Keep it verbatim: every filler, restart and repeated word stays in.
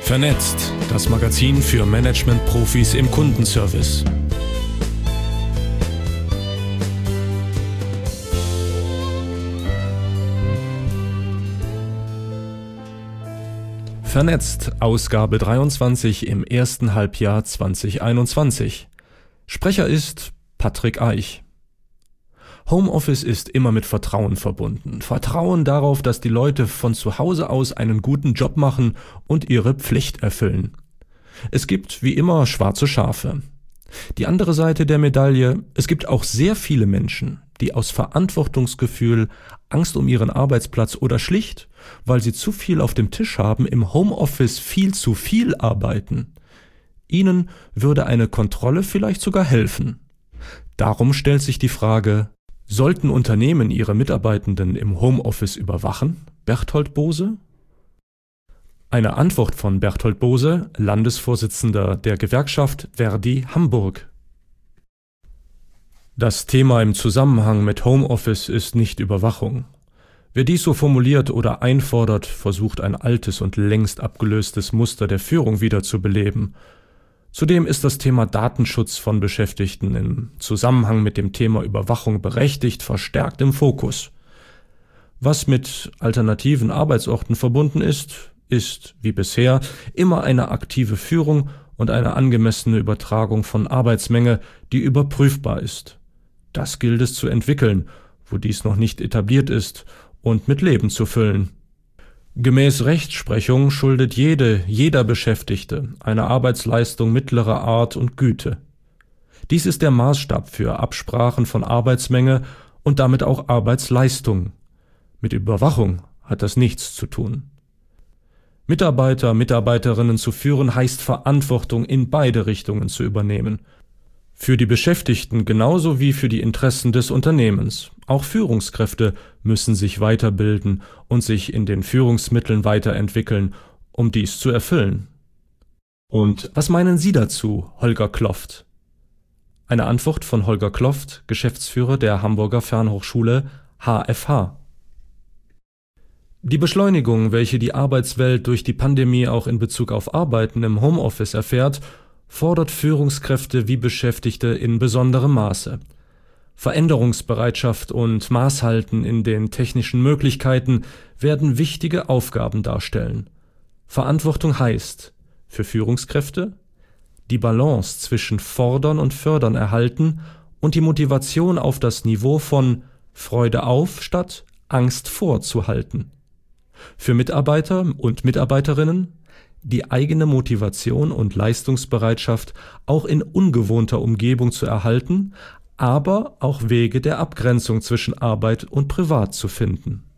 Vernetzt, das Magazin für Management-Profis im Kundenservice. Vernetzt, Ausgabe dreiundzwanzig im ersten Halbjahr zwanzig einundzwanzig. Sprecher ist Patrick Eich. Homeoffice ist immer mit Vertrauen verbunden. Vertrauen darauf, dass die Leute von zu Hause aus einen guten Job machen und ihre Pflicht erfüllen. Es gibt wie immer schwarze Schafe. Die andere Seite der Medaille: Es gibt auch sehr viele Menschen, die aus Verantwortungsgefühl, Angst um ihren Arbeitsplatz oder schlicht, weil sie zu viel auf dem Tisch haben, im Homeoffice viel zu viel arbeiten. Ihnen würde eine Kontrolle vielleicht sogar helfen. Darum stellt sich die Frage: Sollten Unternehmen ihre Mitarbeitenden im Homeoffice überwachen? Berthold Bose? Eine Antwort von Berthold Bose, Landesvorsitzender der Gewerkschaft ver.di Hamburg. Das Thema im Zusammenhang mit Homeoffice ist nicht Überwachung. Wer dies so formuliert oder einfordert, versucht ein altes und längst abgelöstes Muster der Führung wiederzubeleben. Zudem ist das Thema Datenschutz von Beschäftigten im Zusammenhang mit dem Thema Überwachung berechtigt verstärkt im Fokus. Was mit alternativen Arbeitsorten verbunden ist, ist, wie bisher, immer eine aktive Führung und eine angemessene Übertragung von Arbeitsmenge, die überprüfbar ist. Das gilt es zu entwickeln, wo dies noch nicht etabliert ist, und mit Leben zu füllen. Gemäß Rechtsprechung schuldet jede, jeder Beschäftigte eine Arbeitsleistung mittlerer Art und Güte. Dies ist der Maßstab für Absprachen von Arbeitsmenge und damit auch Arbeitsleistung. Mit Überwachung hat das nichts zu tun. Mitarbeiter, Mitarbeiterinnen zu führen, heißt Verantwortung in beide Richtungen zu übernehmen. Für die Beschäftigten genauso wie für die Interessen des Unternehmens. Auch Führungskräfte müssen sich weiterbilden und sich in den Führungsmitteln weiterentwickeln, um dies zu erfüllen. Und was meinen Sie dazu, Holger Kloft? Eine Antwort von Holger Kloft, Geschäftsführer der Hamburger Fernhochschule H F H. Die Beschleunigung, welche die Arbeitswelt durch die Pandemie auch in Bezug auf Arbeiten im Homeoffice erfährt, fordert Führungskräfte wie Beschäftigte in besonderem Maße. Veränderungsbereitschaft und Maßhalten in den technischen Möglichkeiten werden wichtige Aufgaben darstellen. Verantwortung heißt für Führungskräfte die Balance zwischen Fordern und Fördern erhalten und die Motivation auf das Niveau von Freude auf statt Angst vor zu halten. Für Mitarbeiter und Mitarbeiterinnen die eigene Motivation und Leistungsbereitschaft auch in ungewohnter Umgebung zu erhalten, aber auch Wege der Abgrenzung zwischen Arbeit und Privat zu finden.